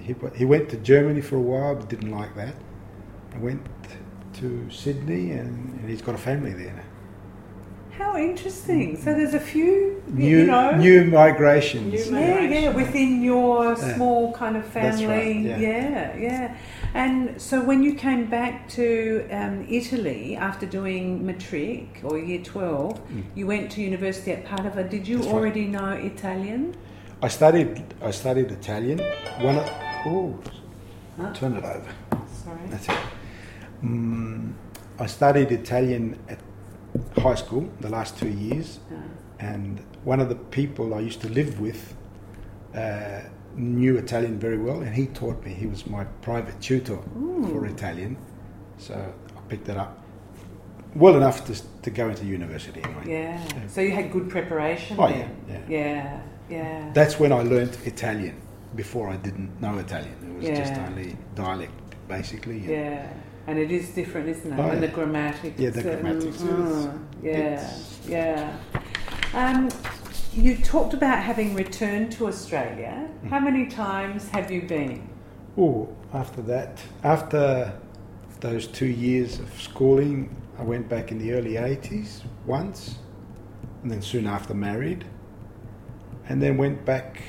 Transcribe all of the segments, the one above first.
He went to Germany for a while, but didn't like that. I went to Sydney, and he's got a family there now. How interesting. So there's a few, new migrations. Yeah, within your small kind of family. That's right, yeah. And so when you came back to Italy after doing matric or year 12, you went to university at Padova. Did you already know Italian? I studied Italian. Turn it over. Sorry. That's it. I studied Italian at high school the last 2 years, and one of the people I used to live with knew Italian very well, and he taught me. He was my private tutor for Italian, so I picked it up well enough to go into university anyway. Yeah. So you had good preparation. Oh then. Yeah. That's when I learnt Italian. Before I didn't know Italian. It was just only dialect, basically. Yeah. And it is different, isn't it? And the grammatics. Yeah, the grammatics. You talked about having returned to Australia. How many times have you been? After those 2 years of schooling, I went back in the early 80s once, and then soon after married, and then went back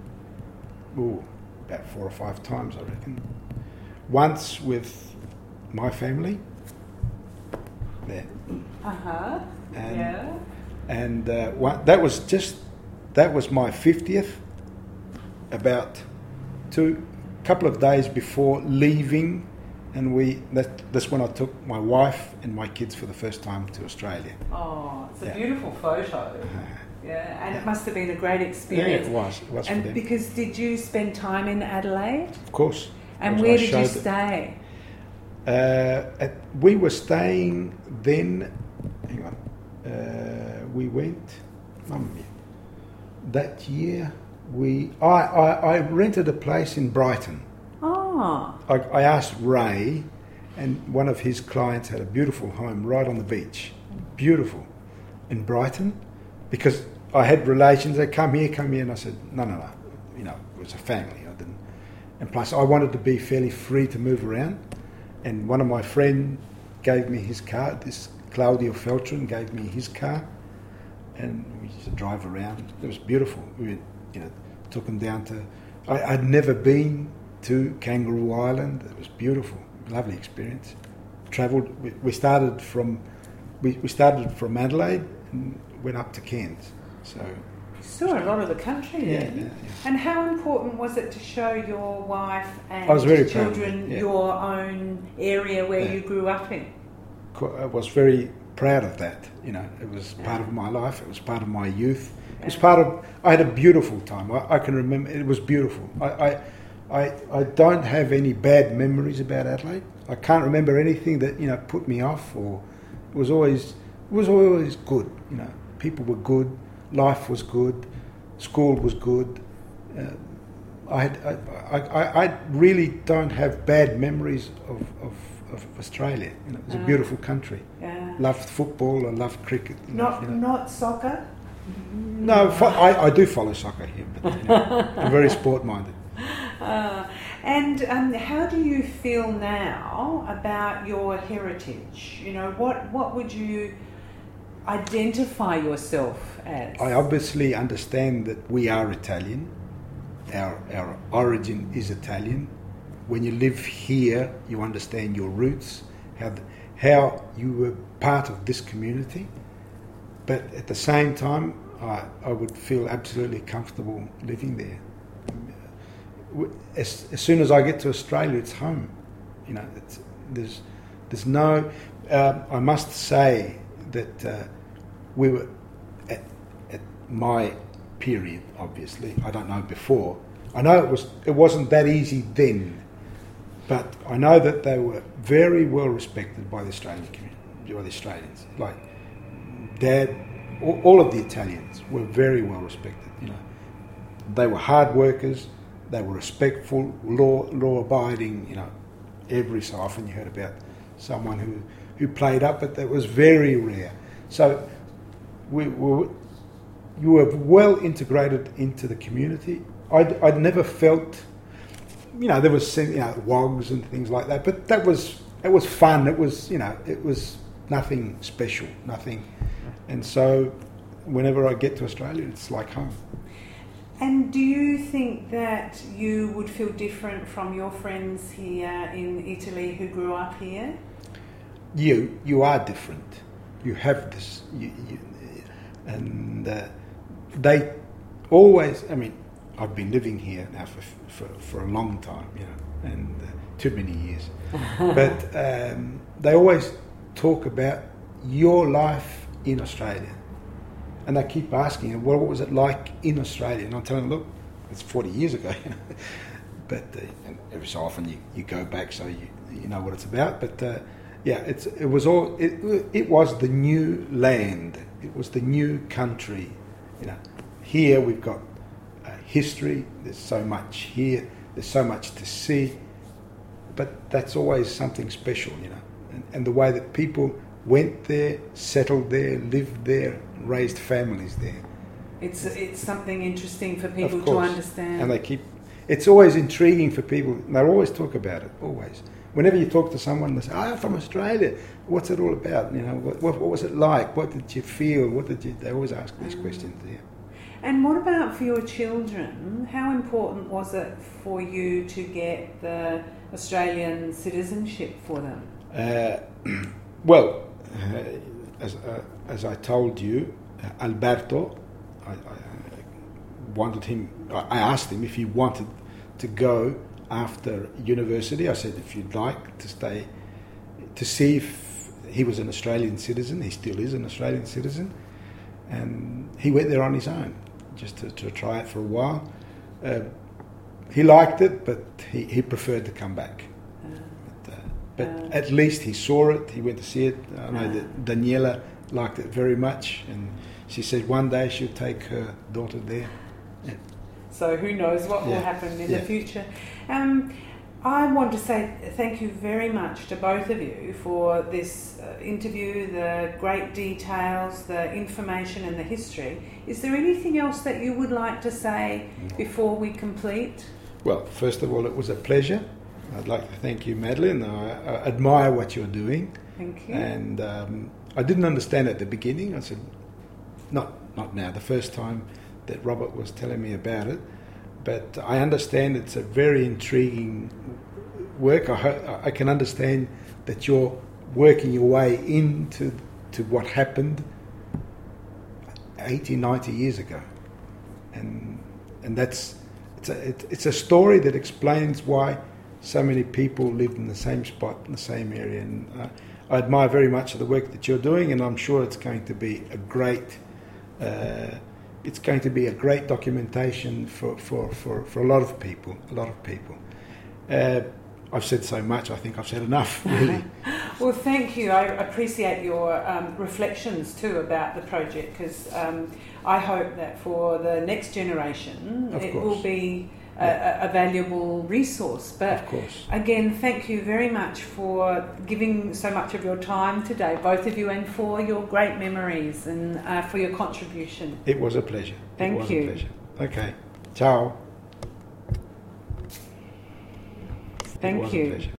about 4 or 5 times, I reckon. Once with my family there. And that was my 50th. About couple of days before leaving, and that's when I took my wife and my kids for the first time to Australia. Oh, it's a beautiful photo. Yeah, and it must have been a great experience. Yeah, it was. And for them. because did you spend time in Adelaide? Of course. And where did you stay? We were staying then. Hang on. We went. That year, I rented a place in Brighton. Oh. I asked Ray, and one of his clients had a beautiful home right on the beach, beautiful, in Brighton, because I had relations. They come here, and I said no. It was a family. I didn't, and plus I wanted to be fairly free to move around. And one of my friends gave me his car. This Claudio Feltrin gave me his car, and we used to drive around. It was beautiful. We, took him down to. I'd never been to Kangaroo Island. It was beautiful, lovely experience. Travelled. We started from Adelaide and went up to Cairns. So. Saw a lot of the country then. Yeah. And how important was it to show your wife and I was very children proud, your own area where you grew up in? I was very proud of that. It was part of my life. It was part of my youth. It was part of. I had a beautiful time. I can remember. It was beautiful. I don't have any bad memories about Adelaide. I can't remember anything that put me off. Or it was always good. People were good. Life was good, school was good. I really don't have bad memories of Australia. It was a beautiful country. Yeah. Loved football. I loved cricket. Not soccer. No, I do follow soccer here, but I'm very sport-minded. And how do you feel now about your heritage? What would you identify yourself as? I obviously understand that we are Italian. Our origin is Italian. When you live here, you understand your roots, how you were part of this community. But at the same time, I would feel absolutely comfortable living there. As soon as I get to Australia, it's home. There's no. I must say that we were at my period. Obviously, I don't know before. I know it wasn't that easy then, but I know that they were very well respected by the Australian community, by the Australians. Like Dad, all of the Italians were very well respected. They were hard workers. They were respectful, law-abiding. Every so often you heard about someone who played up, but that was very rare. So you were well integrated into the community. I'd never felt there was wogs and things like that, but it was fun. It was nothing special, nothing. And so whenever I get to Australia, it's like home. And do you think that you would feel different from your friends here in Italy who grew up here? You are different. You have this, and they always. I mean, I've been living here now for a long time, and too many years. But they always talk about your life in Australia. And they keep asking, well, what was it like in Australia? And I'm telling them, look, it's 40 years ago. But and every so often you go back so you know what it's about. But it was the new land. It was the new country. Here we've got history. There's so much here. There's so much to see. But that's always something special, and the way that people went there, settled there, lived there, raised families there. It's something interesting for people to understand. And it's always intriguing for people. They'll always talk about it, always. Whenever you talk to someone, they say, I'm from Australia. What's it all about? What was it like? What did you feel? They always ask these questions, yeah. And what about for your children? How important was it for you to get the Australian citizenship for them? Well, as I told you, Alberto, I asked him if he wanted to go after university. I said, if you'd like to stay, to see if he was an Australian citizen. He still is an Australian citizen. And he went there on his own, just to try it for a while. He liked it, but he preferred to come back. But at least he saw it, he went to see it. I know that Daniela liked it very much, and she said one day she'll take her daughter there. Yeah. So who knows what will happen in the future. I want to say thank you very much to both of you for this interview, the great details, the information and the history. Is there anything else that you would like to say before we complete? Well, first of all, it was a pleasure. I'd like to thank you, Madeline. I admire what you're doing. Thank you. And I didn't understand at the beginning. I said, not now, the first time that Robert was telling me about it. But I understand it's a very intriguing work. I can understand that you're working your way into what happened 80, 90 years ago. And it's a story that explains why so many people lived in the same spot, in the same area. And I admire very much the work that you're doing, and I'm sure it's going to be a great documentation for a lot of people. I've said so much. I think I've said enough, really. Well, thank you. I appreciate your reflections too about the project, because I hope that for the next generation will be a valuable resource. But again, thank you very much for giving so much of your time today, both of you, and for your great memories and for your contribution. It was a pleasure. Thank you. A pleasure. Okay. Ciao. Thank you.